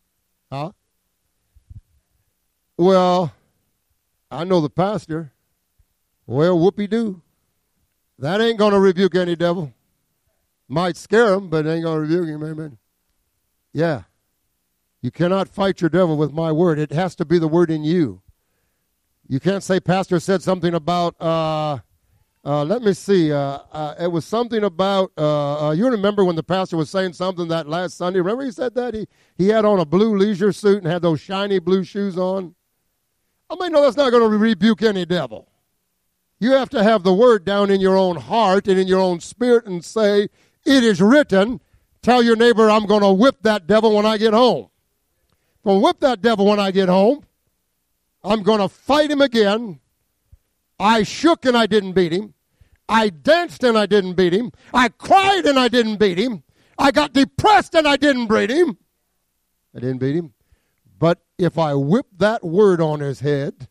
Well, I know the pastor. Well, whoopee-doo. That ain't going to rebuke any devil. Might scare him, but it ain't going to rebuke him. Amen. Yeah. You cannot fight your devil with my word. It has to be the word in you. You can't say pastor said something about, let me see, it was something about, you remember when the pastor was saying something that last Sunday? Remember he said that? He had on a blue leisure suit and had those shiny blue shoes on. I mean, no, that's not going to rebuke any devil. You have to have the word down in your own heart and in your own spirit and say, It is written. Tell your neighbor, I'm going to whip that devil when I get home. I'm going to whip that devil when I get home. I'm going to fight him again. I shook and I didn't beat him. I danced and I didn't beat him. I cried and I didn't beat him. I got depressed and I didn't beat him. I didn't beat him. But if I whip that word on his head,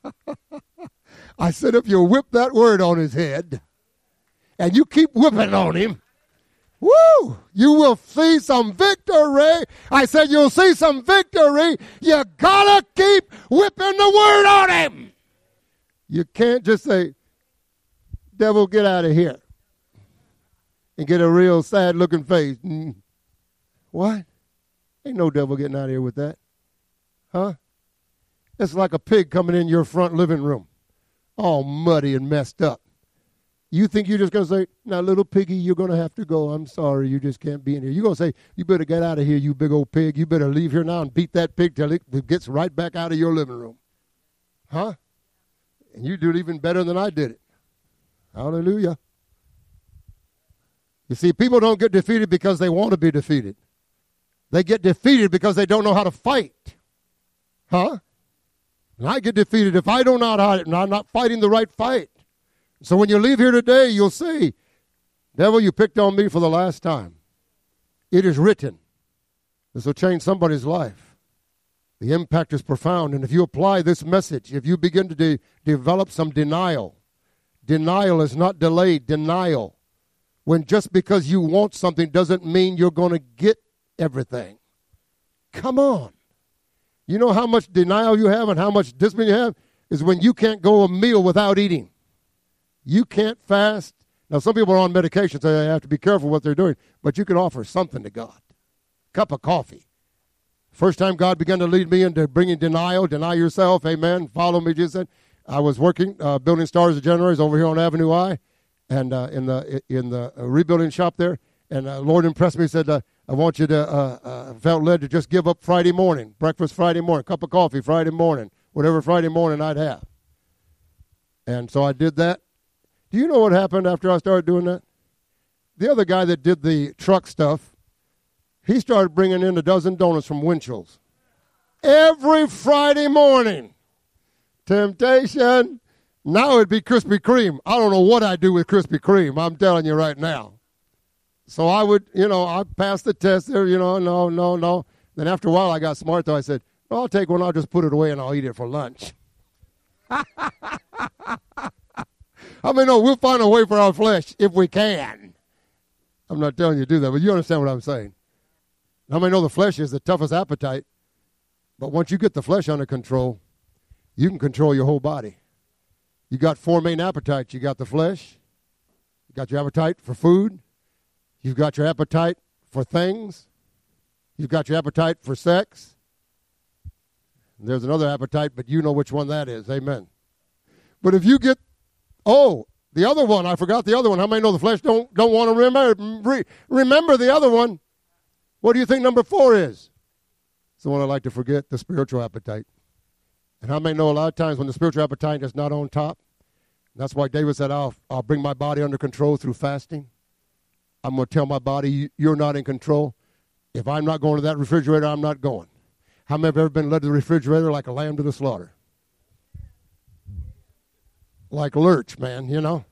I said, if you whip that word on his head and you keep whipping on him, woo, you will see some victory. I said, you'll see some victory. You gotta keep whipping the word on him. You can't just say, devil, get out of here, and get a real sad looking face. What? Ain't no devil getting out of here with that. Huh? It's like a pig coming in your front living room, all muddy and messed up. You think you're just going to say, now, little piggy, you're going to have to go. I'm sorry, you just can't be in here. You're going to say, you better get out of here, you big old pig. You better leave here now and beat that pig till it gets right back out of your living room. Huh? And you do it even better than I did it. Hallelujah. You see, people don't get defeated because they want to be defeated. They get defeated because they don't know how to fight. Huh? And I get defeated if I don't know how to, and I'm not fighting the right fight. So when you leave here today, you'll say, devil, you picked on me for the last time. It is written. This will change somebody's life. The impact is profound. And if you apply this message, if you begin to develop some denial is not delayed, denial. When just because you want something doesn't mean you're going to get everything. Come on. You know how much denial you have and how much discipline you have is when you can't go a meal without eating. You can't fast. Now, some people are on medication, so they have to be careful what they're doing, but you can offer something to God. Cup of coffee. First time God began to lead me into bringing denial, deny yourself, amen, follow me, Jesus said. I was working, building Stars of Generations over here on Avenue I, and in the rebuilding shop there, and the Lord impressed me, said, I want you to, felt led to just give up Friday morning, breakfast Friday morning, cup of coffee Friday morning, whatever Friday morning I'd have. And so I did that. Do you know what happened after I started doing that? The other guy that did the truck stuff, he started bringing in a dozen donuts from Winchell's every Friday morning. Temptation. Now it'd be Krispy Kreme. I don't know what I'd do with Krispy Kreme. I'm telling you right now. So I would, I passed the test there, no. Then after a while I got smart, though. I said, well, I'll take one. I'll just put it away and I'll eat it for lunch. No, we'll find a way for our flesh if we can. I'm not telling you to do that, but you understand what I'm saying. How many know the flesh is the toughest appetite? But once you get the flesh under control, you can control your whole body. You got four main appetites. You got the flesh. You got your appetite for food. You've got your appetite for things. You've got your appetite for sex. And there's another appetite, but you know which one that is. Amen. But if you get, the other one, I forgot the other one. How many know the flesh don't want to remember the other one? What do you think number 4 is? It's the one I like to forget, the spiritual appetite. And how many know a lot of times when the spiritual appetite is not on top? That's why David said, I'll bring my body under control through fasting. I'm going to tell my body, you're not in control. If I'm not going to that refrigerator, I'm not going. How many have ever been led to the refrigerator like a lamb to the slaughter? Like Lurch, man, You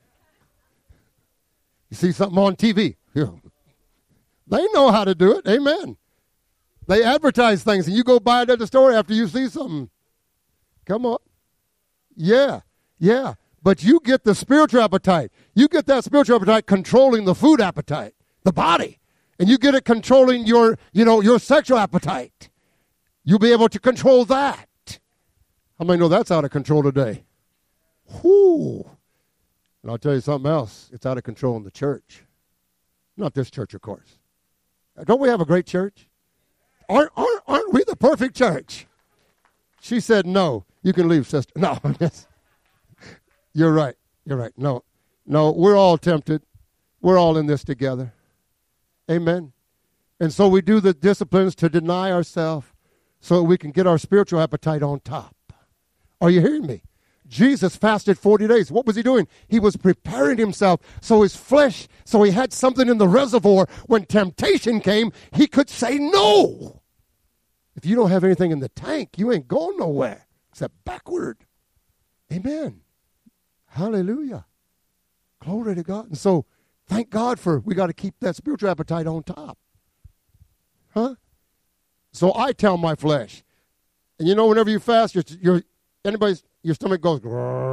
see something on TV. They know how to do it. Amen. They advertise things, and you go buy it at the store after you see something. Come on. Yeah. But you get the spiritual appetite. You get that spiritual appetite controlling the food appetite, the body. And you get it controlling your sexual appetite. You'll be able to control that. How many know that's out of control today? Whoo. And I'll tell you something else. It's out of control in the church. Not this church, of course. Don't we have a great church? Aren't we the perfect church? She said, no. You can leave, sister. No. You're right. No, we're all tempted. We're all in this together. Amen. And so we do the disciplines to deny ourselves so we can get our spiritual appetite on top. Are you hearing me? Jesus fasted 40 days. What was he doing? He was preparing himself so his flesh, so he had something in the reservoir. When temptation came, he could say no. If you don't have anything in the tank, you ain't going nowhere except backward. Amen. Hallelujah. Glory to God. And so, thank God we got to keep that spiritual appetite on top. Huh? So I tell my flesh, and you know, whenever you fast, your stomach goes,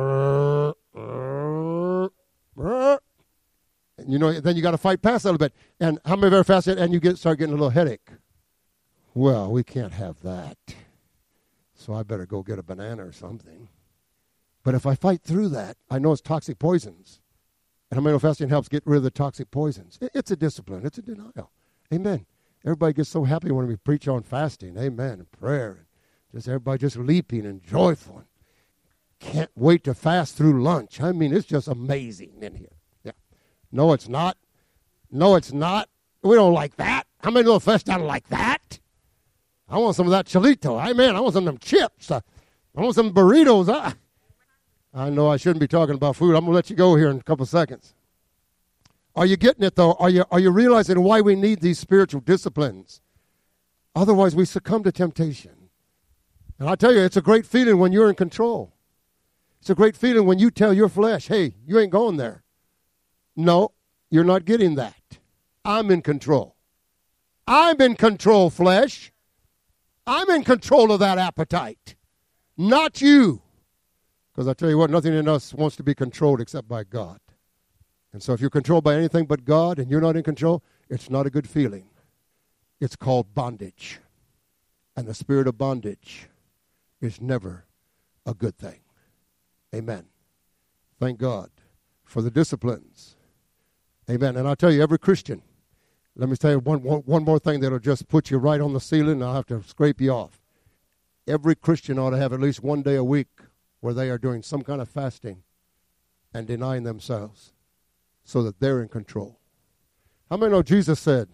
and you know, then you got to fight past that a little bit. And how many have ever fasted and you start getting a little headache? Well, we can't have that. So I better go get a banana or something. But if I fight through that, I know it's toxic poisons. And how many know fasting helps get rid of the toxic poisons? It's a discipline. It's a denial. Amen. Everybody gets so happy when we preach on fasting. Amen. And prayer. And just everybody just leaping and joyful. Can't wait to fast through lunch. I mean, it's just amazing in here. Yeah. No, it's not. No, it's not. We don't like that. How many know a fast don't like that? I want some of that chilito. Amen. I want some of them chips. I want some burritos. I know I shouldn't be talking about food. I'm going to let you go here in a couple of seconds. Are you getting it, though? Are you realizing why we need these spiritual disciplines? Otherwise, we succumb to temptation. And I tell you, it's a great feeling when you're in control. It's a great feeling when you tell your flesh, hey, you ain't going there. No, you're not getting that. I'm in control. I'm in control, flesh. I'm in control of that appetite. Not you. Because I tell you what, nothing in us wants to be controlled except by God. And so if you're controlled by anything but God and you're not in control, it's not a good feeling. It's called bondage. And the spirit of bondage is never a good thing. Amen. Thank God for the disciplines. Amen. And I'll tell you, every Christian, let me tell you one more thing that'll just put you right on the ceiling and I'll have to scrape you off. Every Christian ought to have at least one day a week where they are doing some kind of fasting and denying themselves so that they're in control. How many know Jesus said,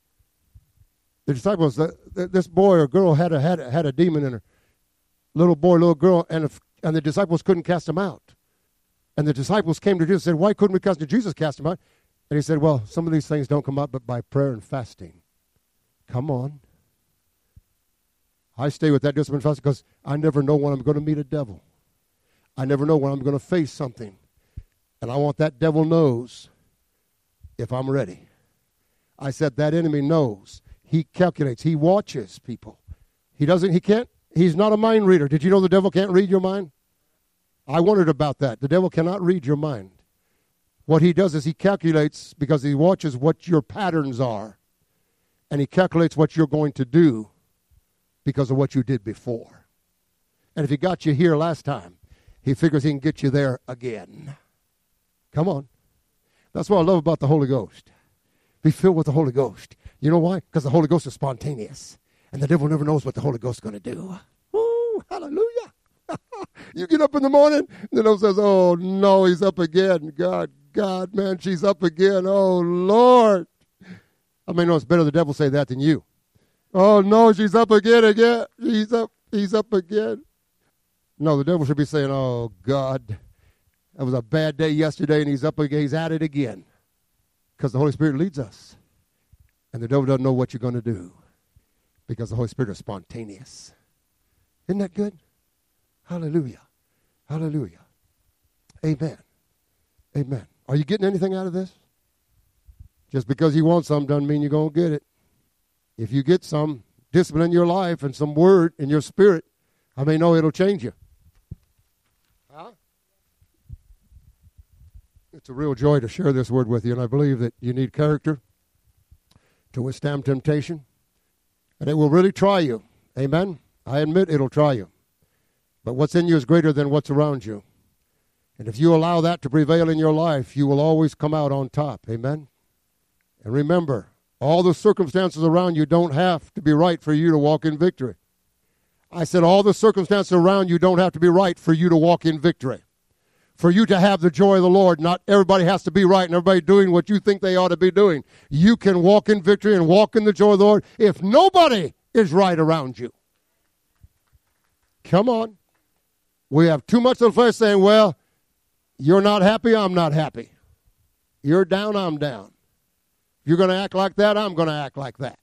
the disciples, this boy or girl had a demon in her, little boy, little girl, and the disciples couldn't cast him out. And the disciples came to Jesus and said, why couldn't we cast him? Jesus cast him out. And he said, well, some of these things don't come out but by prayer and fasting. Come on. I stay with that discipline fasting because I never know when I'm going to meet a devil. I never know when I'm going to face something. And I want that devil knows if I'm ready. I said that enemy knows. He calculates. He watches people. He's not a mind reader. Did you know the devil can't read your mind? I wondered about that. The devil cannot read your mind. What he does is he calculates because he watches what your patterns are. And he calculates what you're going to do because of what you did before. And if he got you here last time, he figures he can get you there again. Come on. That's what I love about the Holy Ghost. Be filled with the Holy Ghost. You know why? Because the Holy Ghost is spontaneous. And the devil never knows what the Holy Ghost is going to do. Woo, hallelujah. You get up in the morning, and the devil says, oh, no, he's up again. God, man, she's up again. Oh, Lord. I mean, no, it's better the devil say that than you. Oh, no, she's up again. He's up again. No, the devil should be saying, oh, God, that was a bad day yesterday, and he's up again. He's at it again. Because the Holy Spirit leads us. And the devil doesn't know what you're going to do. Because the Holy Spirit is spontaneous. Isn't that good? Hallelujah. Hallelujah. Amen. Amen. Are you getting anything out of this? Just because you want some doesn't mean you're going to get it. If you get some discipline in your life and some word in your spirit, I may know it'll change you. Huh? It's a real joy to share this word with you, and I believe that you need character to withstand temptation, and it will really try you. Amen? I admit it'll try you. But what's in you is greater than what's around you. And if you allow that to prevail in your life, you will always come out on top. Amen? And remember, all the circumstances around you don't have to be right for you to walk in victory. I said all the circumstances around you don't have to be right for you to walk in victory. For you to have the joy of the Lord, not everybody has to be right and everybody doing what you think they ought to be doing. You can walk in victory and walk in the joy of the Lord if nobody is right around you. Come on. We have too much of the flesh saying, well, you're not happy, I'm not happy. You're down, I'm down. If you're going to act like that, I'm going to act like that.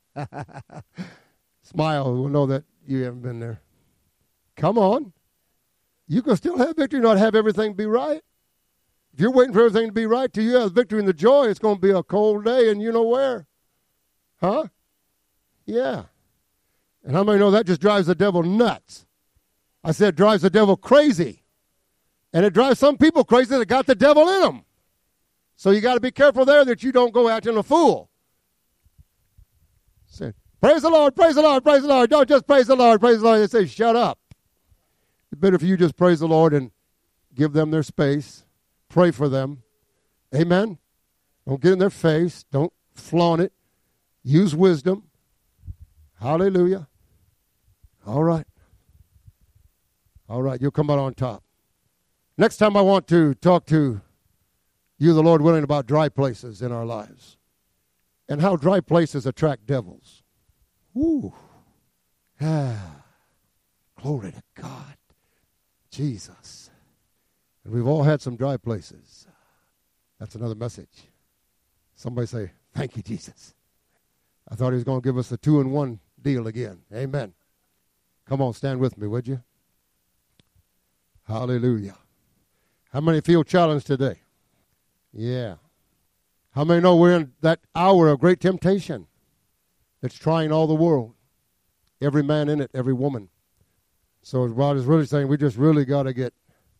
Smile, we'll know that you haven't been there. Come on. You can still have victory, not have everything be right. If you're waiting for everything to be right till you have victory and the joy, it's going to be a cold day and you know where. Huh? Yeah. And how many know that just drives the devil nuts? I said it drives the devil crazy. And it drives some people crazy that got the devil in them. So you got to be careful there that you don't go acting a fool. Say, praise the Lord, praise the Lord, praise the Lord. Don't just praise the Lord, praise the Lord. They say, shut up. It's better for you just praise the Lord and give them their space. Pray for them. Amen. Don't get in their face. Don't flaunt it. Use wisdom. Hallelujah. All right. All right. You'll come out on top. Next time I want to talk to you, the Lord willing, about dry places in our lives and how dry places attract devils. Woo. Ah. Glory to God. Jesus. And we've all had some dry places. That's another message. Somebody say, thank you, Jesus. I thought he was going to give us a 2-in-1 deal again. Amen. Come on, stand with me, would you? Hallelujah. How many feel challenged today? Yeah. How many know we're in that hour of great temptation that's trying all the world? Every man in it, every woman. So God is really saying we just really got to get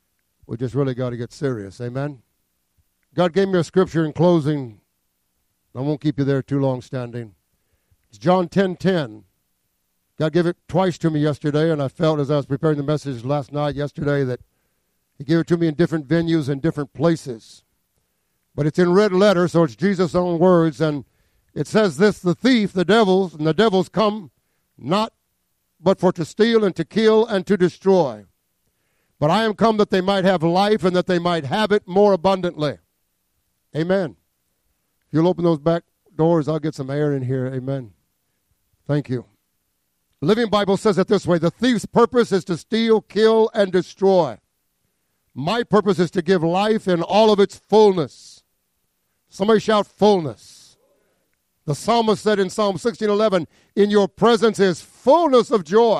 serious. Amen. God gave me a scripture in closing. I won't keep you there too long standing. It's John 10:10. God gave it twice to me yesterday, and I felt as I was preparing the message yesterday, that he gave it to me in different venues and different places. But it's in red letter, so it's Jesus' own words, and it says this: the thief, the devils come not but for to steal and to kill and to destroy. But I am come that they might have life and that they might have it more abundantly. Amen. If you'll open those back doors, I'll get some air in here. Amen. Thank you. The Living Bible says it this way: the thief's purpose is to steal, kill, and destroy. My purpose is to give life in all of its fullness. Somebody shout fullness. The psalmist said in Psalm 16:11, in your presence is fullness of joy.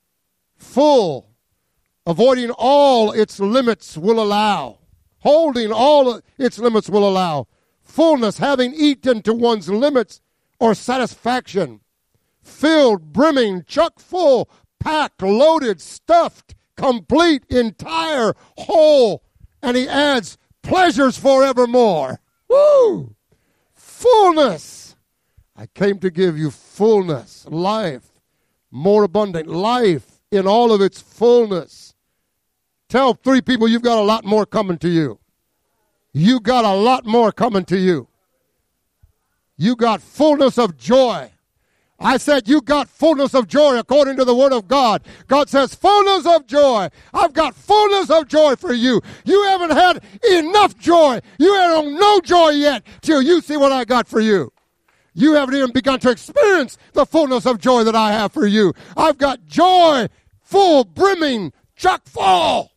Full. Avoiding all its limits will allow. Holding all its limits will allow. Fullness, having eaten to one's limits or satisfaction. Filled, brimming, chock full, packed, loaded, stuffed, complete, entire, whole. And he adds, pleasures forevermore. Woo! Fullness. I came to give you fullness, life, more abundant, life in all of its fullness. Tell 3 people you've got a lot more coming to you. You got a lot more coming to you. You got fullness of joy. I said you got fullness of joy according to the word of God. God says fullness of joy. I've got fullness of joy for you. You haven't had enough joy. You have no joy yet till you see what I got for you. You haven't even begun to experience the fullness of joy that I have for you. I've got joy, full, brimming, chock full.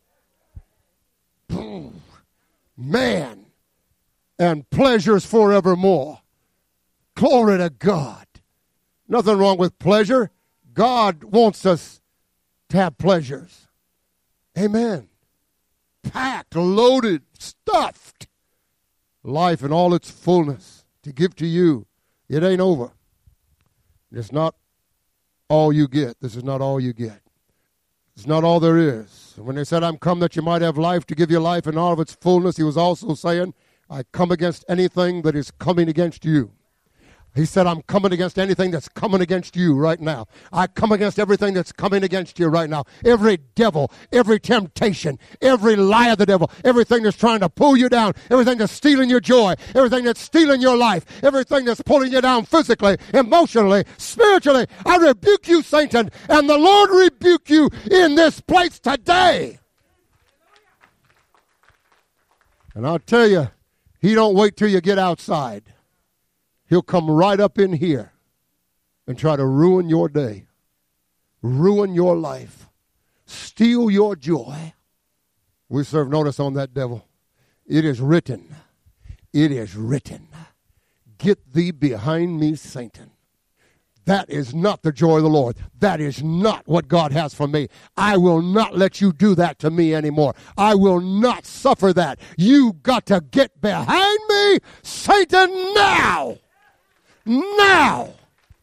Man, and pleasures forevermore. Glory to God. Nothing wrong with pleasure. God wants us to have pleasures. Amen. Packed, loaded, stuffed. Life in all its fullness to give to you. It ain't over. It's not all you get. This is not all you get. It's not all there is. When they said, I'm come that you might have life, to give you life in all of its fullness, he was also saying, I come against anything that is coming against you. He said, I'm coming against anything that's coming against you right now. I come against everything that's coming against you right now. Every devil, every temptation, every lie of the devil, everything that's trying to pull you down, everything that's stealing your joy, everything that's stealing your life, everything that's pulling you down physically, emotionally, spiritually. I rebuke you, Satan, and the Lord rebuke you in this place today. And I'll tell you, he don't wait till you get outside. He'll come right up in here and try to ruin your day, ruin your life, steal your joy. We serve notice on that devil. It is written. It is written. Get thee behind me, Satan. That is not the joy of the Lord. That is not what God has for me. I will not let you do that to me anymore. I will not suffer that. You got to get behind me, Satan, now. Now.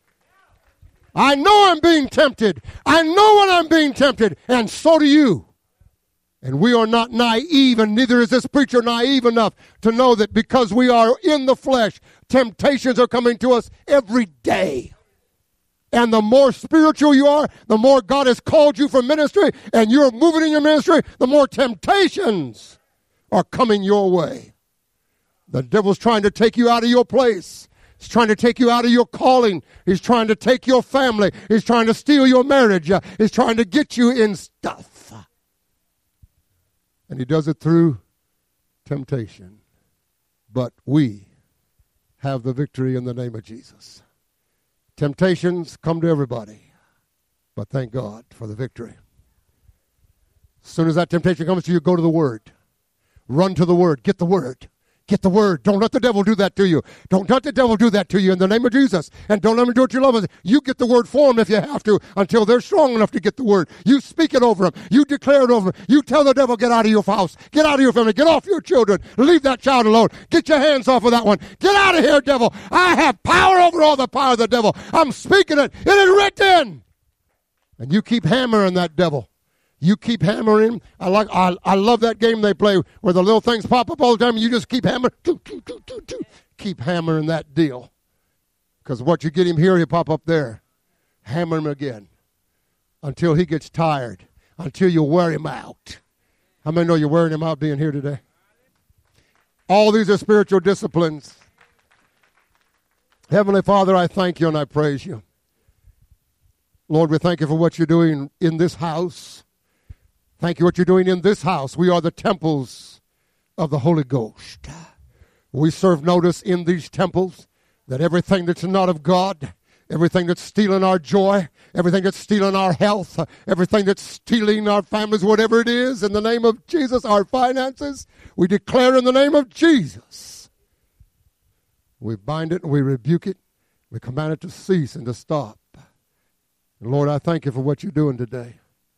I know I'm being tempted. I know when I'm being tempted, and so do you. And we are not naive, and neither is this preacher naive enough to know that because we are in the flesh, temptations are coming to us every day. And the more spiritual you are, the more God has called you for ministry, and you're moving in your ministry, the more temptations are coming your way. The devil's trying to take you out of your place. He's trying to take you out of your calling. He's trying to take your family. He's trying to steal your marriage. He's trying to get you in stuff. And he does it through temptation. But we have the victory in the name of Jesus. Temptations come to everybody, but thank God for the victory. As soon as that temptation comes to you, go to the Word. Run to the Word. Get the Word. Get the Word. Don't let the devil do that to you. Don't let the devil do that to you in the name of Jesus. And don't let him do it to your loved ones. You get the Word for them if you have to until they're strong enough to get the Word. You speak it over them. You declare it over them. You tell the devil, get out of your house. Get out of your family. Get off your children. Leave that child alone. Get your hands off of that one. Get out of here, devil. I have power over all the power of the devil. I'm speaking it. It is written. And you keep hammering that devil. You keep hammering. I love that game they play where the little things pop up all the time and you just keep hammering. Keep hammering that deal. Because what you get him here, he'll pop up there. Hammer him again until he gets tired, until you wear him out. How many know you're wearing him out being here today? All these are spiritual disciplines. Heavenly Father, I thank you and I praise you. Lord, we thank you for what you're doing in this house. Thank you for what you're doing in this house. We are the temples of the Holy Ghost. We serve notice in these temples that everything that's not of God, everything that's stealing our joy, everything that's stealing our health, everything that's stealing our families, whatever it is, in the name of Jesus, our finances, we declare in the name of Jesus. We bind it and we rebuke it. We command it to cease and to stop. And Lord, I thank you for what you're doing today.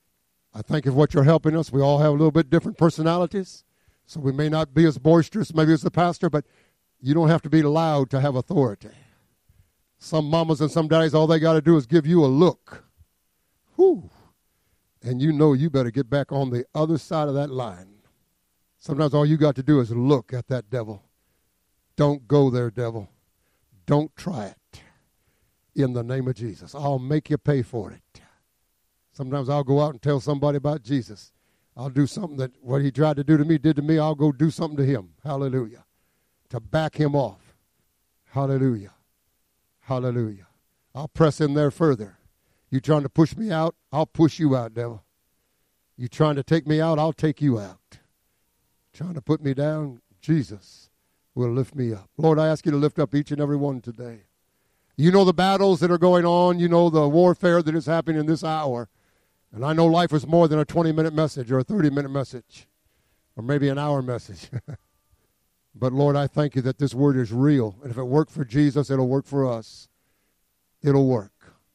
I thank you for what you're helping us. We all have a little bit different personalities, so we may not be as boisterous maybe as the pastor, but you don't have to be loud to have authority. Some mamas and some daddies, all they got to do is give you a look. Whew. And you know you better get back on the other side of that line. Sometimes all you got to do is look at that devil. Don't go there, devil. Don't try it. In the name of Jesus. I'll make you pay for it. Sometimes I'll go out and tell somebody about Jesus. I'll do something that what he tried to do to me, did to me, I'll go do something to him. Hallelujah. To back him off. Hallelujah. Hallelujah. I'll press in there further. You trying to push me out? I'll push you out, devil. You trying to take me out? I'll take you out. Trying to put me down? Jesus will lift me up. Lord, I ask you to lift up each and every one today. You know the battles that are going on. You know the warfare that is happening in this hour. And I know life is more than a 20-minute message or a 30-minute message or maybe an hour message. But, Lord, I thank you that this word is real. And if it worked for Jesus, it'll work for us. It'll work.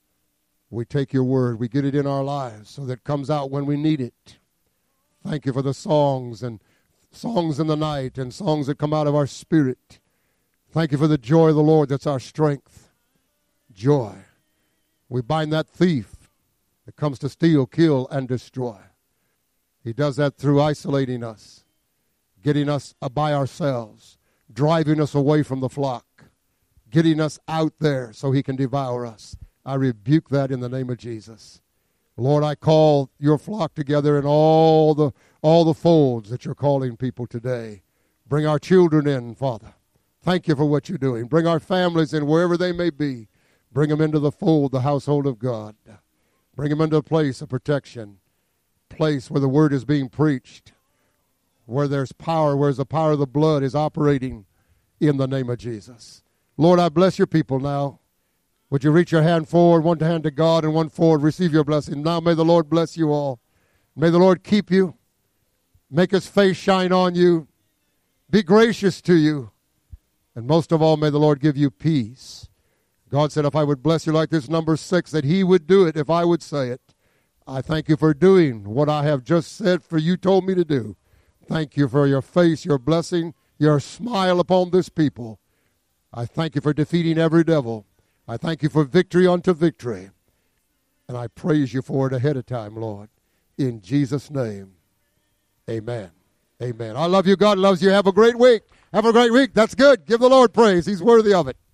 We take your word. We get it in our lives so that it comes out when we need it. Thank you for the songs and songs in the night and songs that come out of our spirit. Thank you for the joy of the Lord that's our strength. Joy. We bind that thief that comes to steal, kill, and destroy. He does that through isolating us, getting us by ourselves, driving us away from the flock, getting us out there so he can devour us. I rebuke that in the name of Jesus. Lord, I call your flock together in all the folds that you're calling people today. Bring our children in, Father. Thank you for what you're doing. Bring our families in wherever they may be. Bring them into the fold, the household of God. Bring them into a place of protection, place where the word is being preached, where there's power, where the power of the blood is operating in the name of Jesus. Lord, I bless your people now. Would you reach your hand forward, one hand to God and one forward, receive your blessing. Now may the Lord bless you all. May the Lord keep you, make his face shine on you, be gracious to you, and most of all, may the Lord give you peace. God said if I would bless you like this, number 6, that he would do it if I would say it. I thank you for doing what I have just said for you told me to do. Thank you for your face, your blessing, your smile upon this people. I thank you for defeating every devil. I thank you for victory unto victory. And I praise you for it ahead of time, Lord. In Jesus' name, amen. Amen. I love you. God loves you. Have a great week. Have a great week. That's good. Give the Lord praise. He's worthy of it.